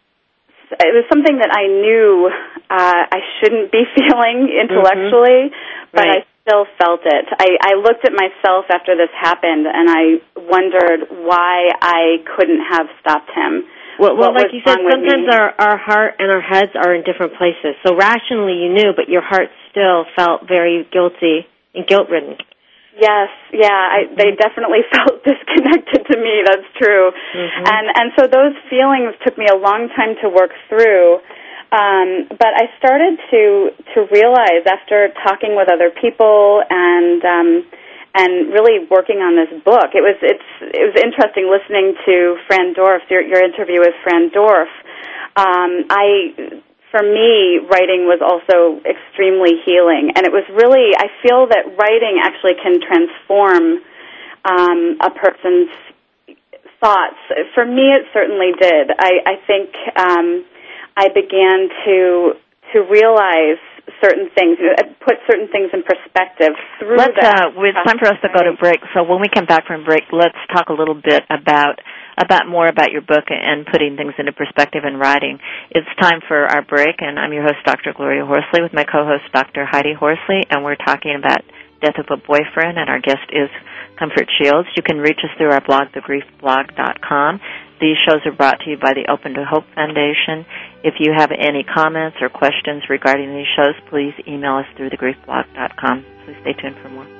It was something that I knew uh, I shouldn't be feeling intellectually, mm-hmm. but right. I still felt it. I, I looked at myself after this happened, and I wondered why I couldn't have stopped him. Well, well like you said, sometimes our, our heart and our heads are in different places. So rationally you knew, but your heart still felt very guilty and guilt-ridden. Yes, yeah, I, they definitely felt disconnected to me. That's true, mm-hmm. and and so those feelings took me a long time to work through. Um, but I started to to realize after talking with other people and um, and really working on this book, it was it's it was interesting listening to Fran Dorf, your your interview with Fran Dorf. Um, I. For me, writing was also extremely healing, and it was really, I feel that writing actually can transform um, a person's thoughts. For me, it certainly did. I, I think um, I began to to realize certain things, put certain things in perspective through let's, that. Uh, it's time for us to go to break, so when we come back from break, let's talk a little bit about about more about your book and putting things into perspective in writing. It's time for our break, and I'm your host, Doctor Gloria Horsley, with my co-host, Doctor Heidi Horsley, and we're talking about death of a boyfriend, and our guest is Comfort Shields. You can reach us through our blog, the grief blog dot com. These shows are brought to you by the Open to Hope Foundation. If you have any comments or questions regarding these shows, please email us through the grief blog dot com. Please stay tuned for more.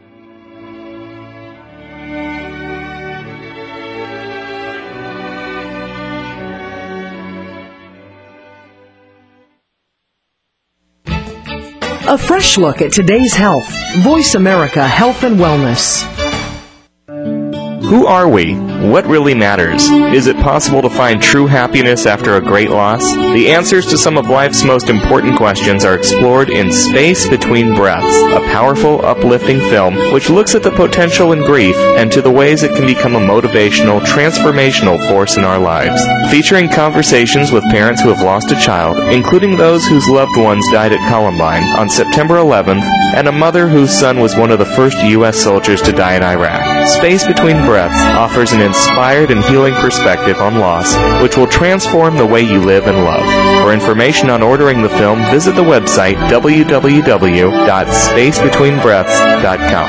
A fresh look at today's health. Voice America Health and Wellness. Who are we? What really matters? Is it possible to find true happiness after a great loss? The answers to some of life's most important questions are explored in Space Between Breaths, a powerful, uplifting film which looks at the potential in grief and to the ways it can become a motivational, transformational force in our lives. Featuring conversations with parents who have lost a child, including those whose loved ones died at Columbine on September eleventh, and a mother whose son was one of the first U S soldiers to die in Iraq. Space Between Breaths offers an inspired and healing perspective on loss, which will transform the way you live and love. For information on ordering the film, visit the website w w w dot space between breaths dot com.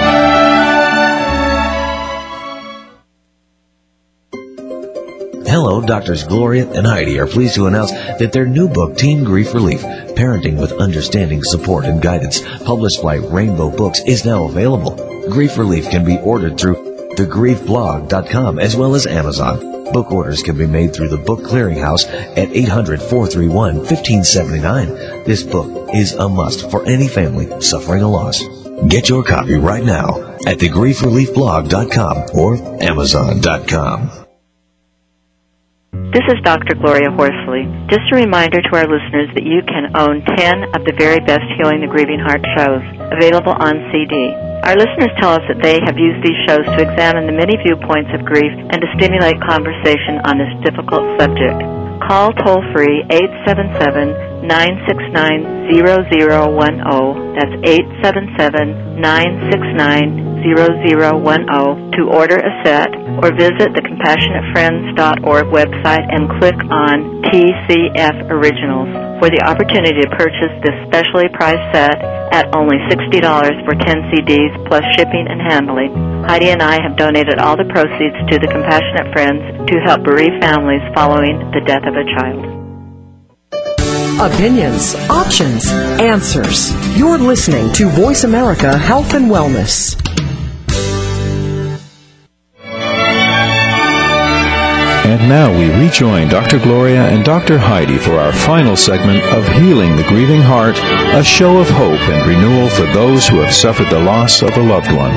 Hello, Doctors Gloria and Heidi are pleased to announce that their new book, Teen Grief Relief, Parenting with Understanding Support and Guidance, published by Rainbow Books, is now available. Grief Relief can be ordered through the grief blog dot com as well as Amazon. Book orders can be made through the Book Clearinghouse at eight hundred, four three one, one five seven nine. This book is a must for any family suffering a loss. Get your copy right now at the grief relief blog dot com or amazon dot com. This is Doctor Gloria Horsley. Just a reminder to our listeners that you can own ten of the very best Healing the Grieving Heart shows, available on C D. Our listeners tell us that they have used these shows to examine the many viewpoints of grief and to stimulate conversation on this difficult subject. Call toll-free eight seven seven, nine six nine, zero zero one zero. That's eight seven seven, nine six nine, zero zero one zero to order a set, or visit the compassionate friends dot org website and click on T C F Originals for the opportunity to purchase this specially priced set at only sixty dollars for ten C Ds plus shipping and handling. Heidi and I have donated all the proceeds to the Compassionate Friends to help bereaved families following the death of a child. Opinions, options, answers. You're listening to Voice America Health and Wellness. And now we rejoin Doctor Gloria and Doctor Heidi for our final segment of Healing the Grieving Heart, a show of hope and renewal for those who have suffered the loss of a loved one.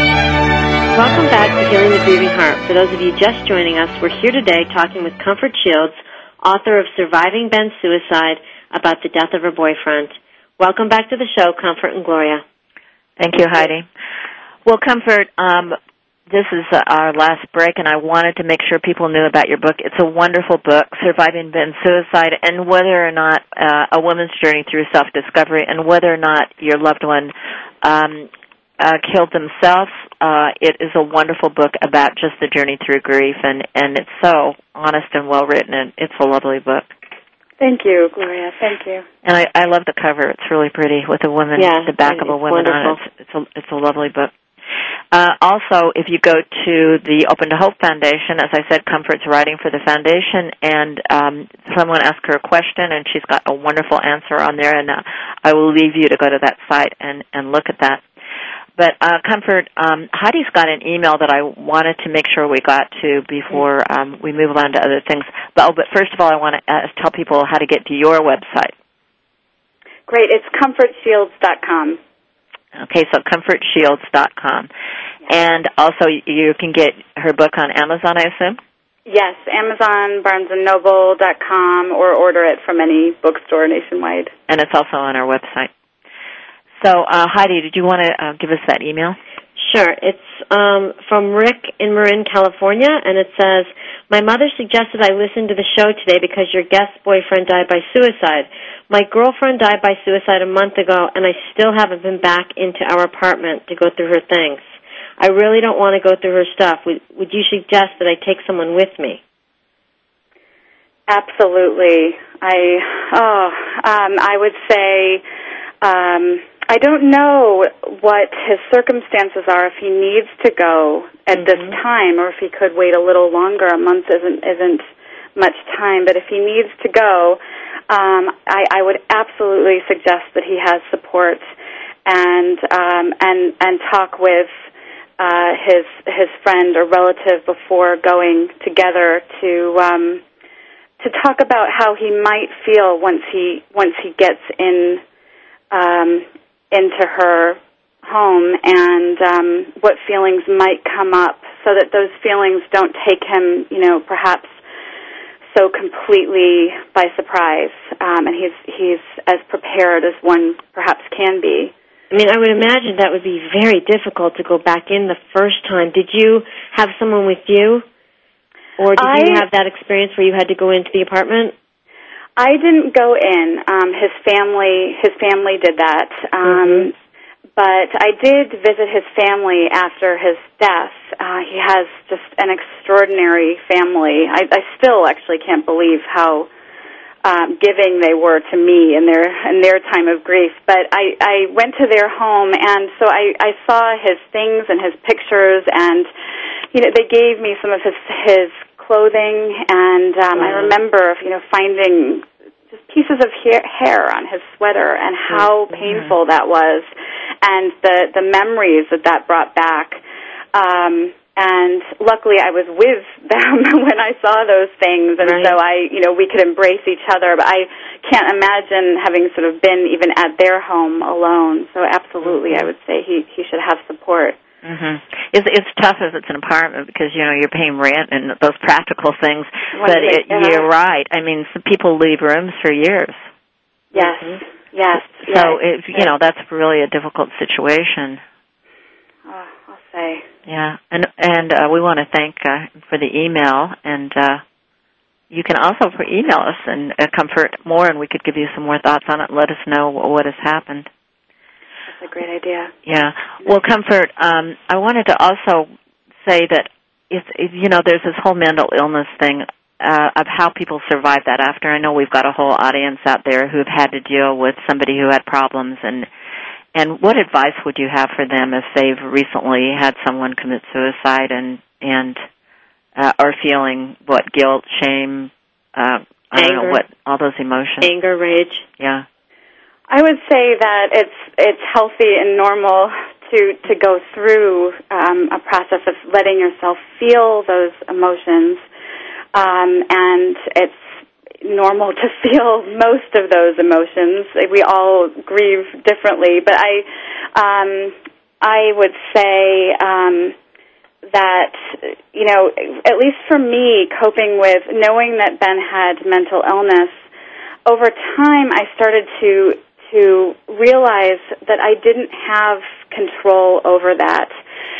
Welcome back to Healing the Grieving Heart. For those of you just joining us, we're here today talking with Comfort Shields, author of Surviving Ben's Suicide, about the death of her boyfriend. Welcome back to the show, Comfort and Gloria. Thank you, Heidi. Well, Comfort, um, this is uh, our last break, and I wanted to make sure people knew about your book. It's a wonderful book, Surviving Ben's Suicide, and whether or not uh, a woman's journey through self-discovery, and whether or not your loved one um, uh, killed themselves. Uh, it is a wonderful book about just the journey through grief, and, and it's so honest and well-written, and it's a lovely book. Thank you, Gloria. Thank you. And I, I love the cover. It's really pretty with a woman, yeah, the back of a woman wonderful. on it. It's, it's, a, it's a lovely book. Uh, also, if you go to the Open to Hope Foundation, as I said, Comfort's writing for the foundation, and um, someone asked her a question, and she's got a wonderful answer on there, and uh, I will leave you to go to that site and, and look at that. But, uh, Comfort, um, Heidi's got an email that I wanted to make sure we got to before um, we move on to other things. But, oh, but first of all, I want to uh, tell people how to get to your website. Great. It's comfort shields dot com. Okay, so comfort shields dot com. And also, you can get her book on Amazon, I assume? Yes, Amazon, barnes and noble dot com, or order it from any bookstore nationwide. And it's also on our website. So, uh, Heidi, did you want to uh, give us that email? Sure. It's um, from Rick in Marin, California, and it says, my mother suggested I listen to the show today because your guest boyfriend died by suicide. My girlfriend died by suicide a month ago, and I still haven't been back into our apartment to go through her things. I really don't want to go through her stuff. Would, would you suggest that I take someone with me? Absolutely. I, oh, um, I would say... Um, I don't know what his circumstances are, if he needs to go at mm-hmm. this time, or if he could wait a little longer. A month isn't isn't much time, but if he needs to go, um, I, I would absolutely suggest that he has support and um, and and talk with uh, his his friend or relative before going together to um, to talk about how he might feel once he once he gets in. Um, into her home, and um, what feelings might come up so that those feelings don't take him, you know, perhaps so completely by surprise, um, and he's he's as prepared as one perhaps can be. I mean, I would imagine that would be very difficult to go back in the first time. Did you have someone with you, or did I, you have that experience where you had to go into the apartment? I didn't go in. Um, his family, his family did that. Um, mm-hmm. But I did visit his family after his death. Uh, he has just an extraordinary family. I, I still actually can't believe how um, giving they were to me in their in their time of grief. But I, I went to their home, and so I, I saw his things and his pictures, and you know they gave me some of his his clothing, and um, mm-hmm. I remember you know finding just pieces of hair, hair on his sweater, and how mm-hmm. painful that was, and the the memories that that brought back. Um, and luckily, I was with them when I saw those things, and right. so I, you know, we could embrace each other. But I can't imagine having sort of been even at their home alone. So absolutely, mm-hmm. I would say he he should have support. Mm-hmm. It's it's tough if it's an apartment because you know you're paying rent and those practical things. One but thing, it, yeah. you're right. I mean, some people leave rooms for years. Yes, mm-hmm. yes. So yes. it, you know that's really a difficult situation. Oh, I'll say. Yeah, and and uh, we want to thank uh, for the email, and uh, you can also email us and uh, comfort more, and we could give you some more thoughts on it and let us know what has happened. That's a great idea. Yeah. Well, Comfort, um, I wanted to also say that, if, if, you know, there's this whole mental illness thing uh, of how people survive that after. I know we've got a whole audience out there who've had to deal with somebody who had problems. And, and what advice would you have for them if they've recently had someone commit suicide and, and uh, are feeling, what, guilt, shame, uh, I don't know, what, all those emotions? Anger, rage. Yeah. I would say that it's it's healthy and normal to to go through um, a process of letting yourself feel those emotions, um, and it's normal to feel most of those emotions. We all grieve differently, but I um, I would say um, that you know at least for me, coping with knowing that Ben had mental illness, over time I started to to realize that I didn't have control over that.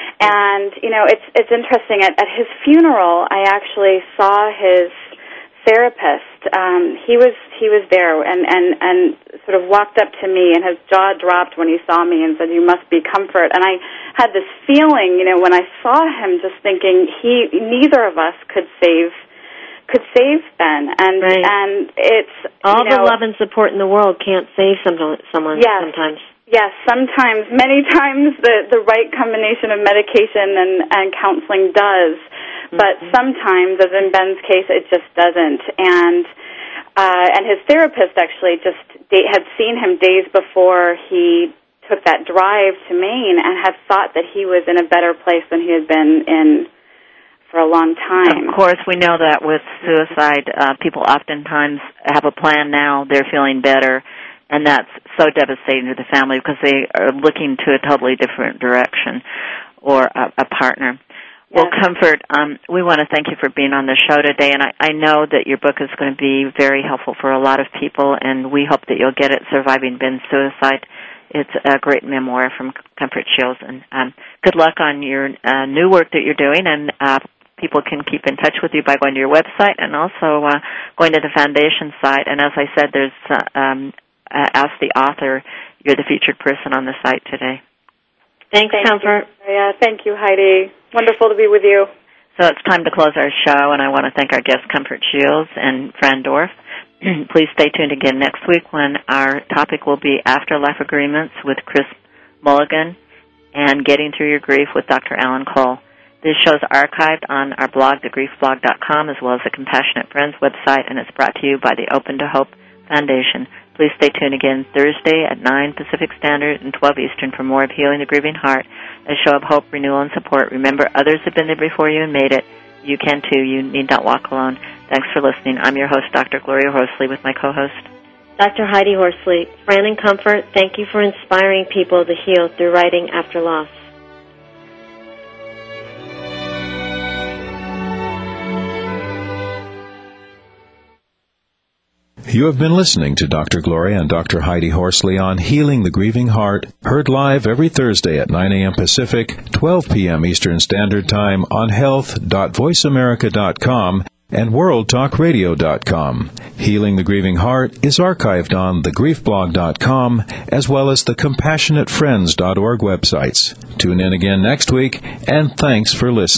And, you know, it's it's interesting. At, at his funeral, I actually saw his therapist. Um, he was he was there and, and, and sort of walked up to me, and his jaw dropped when he saw me and said, "You must be Comfort." And I had this feeling, you know, when I saw him, just thinking he neither of us could save could save Ben, and right. and it's all you know, the love and support in the world can't save some, someone yes, sometimes. Yes, sometimes, many times the, the right combination of medication and, and counseling does, mm-hmm. but sometimes, as in Ben's case, it just doesn't. And uh, and his therapist actually just da- had seen him days before he took that drive to Maine and had thought that he was in a better place than he had been in for a long time. Of course, we know that with suicide, uh, people oftentimes have a plan now, they're feeling better, and that's so devastating to the family because they are looking to a totally different direction or a, a partner. Yes. Well, Comfort, um, we want to thank you for being on the show today, and I, I know that your book is going to be very helpful for a lot of people, and we hope that you'll get it, Surviving Ben's Suicide. It's a great memoir from Comfort Shields, and um, good luck on your uh, new work that you're doing, and uh, people can keep in touch with you by going to your website and also uh, going to the foundation site. And as I said, there's uh, um, uh, Ask the Author. You're the featured person on the site today. Thanks, Thank Comfort. You. Yeah, thank you, Heidi. Wonderful to be with you. So it's time to close our show, and I want to thank our guests, Comfort Shields and Fran Dorf. Please stay tuned again next week when our topic will be Afterlife Agreements with Chris Mulligan and Getting Through Your Grief with Doctor Alan Cole. This show is archived on our blog, the grief blog dot com, as well as the Compassionate Friends website, and it's brought to you by the Open to Hope Foundation. Please stay tuned again Thursday at nine Pacific Standard and twelve Eastern for more of Healing the Grieving Heart, a show of hope, renewal, and support. Remember, others have been there before you and made it. You can, too. You need not walk alone. Thanks for listening. I'm your host, Doctor Gloria Horsley, with my co-host, Doctor Heidi Horsley. Fran and Comfort, thank you for inspiring people to heal through writing after loss. You have been listening to Doctor Gloria and Doctor Heidi Horsley on Healing the Grieving Heart, heard live every Thursday at nine a.m. Pacific, twelve p.m. Eastern Standard Time on health dot voice america dot com and world talk radio dot com. Healing the Grieving Heart is archived on the grief blog dot com as well as the compassionate friends dot org websites. Tune in again next week, and thanks for listening.